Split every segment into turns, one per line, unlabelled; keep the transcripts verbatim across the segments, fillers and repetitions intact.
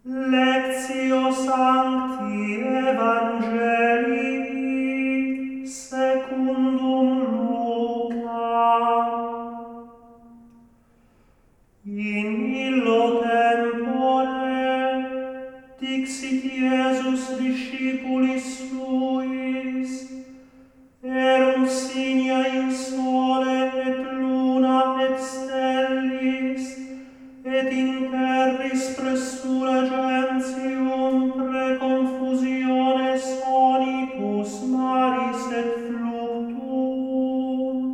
Lectio Sancti Evangelii secundum Lucam. In illo tempore dixit Iesus discipulis suis: Erunt signa in sole et luna et stellis, et in terris pressura gentium preconfusione sonitus maris et fluctuum.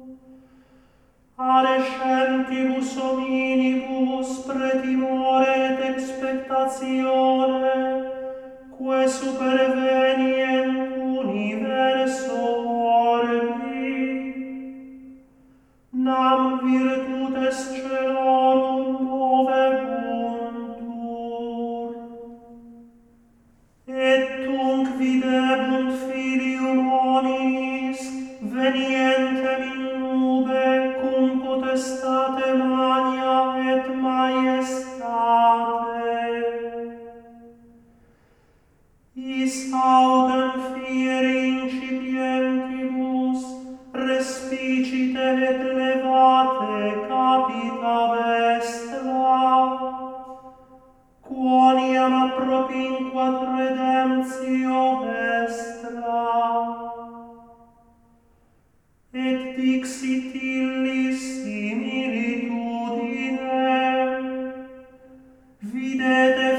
Adescentibus hominibus pretimore et expectatione, quae supervenient universo orbi, nam virtutes celorum movebuntur. Et tunc videbunt filium hominis venientem in nube cum potestate magna et majestate. Is autem fieri incipientibus respicite et levate capita vestra, quoniam appropinquat redemptio vestra. Et dixit illis similitudinem: Videte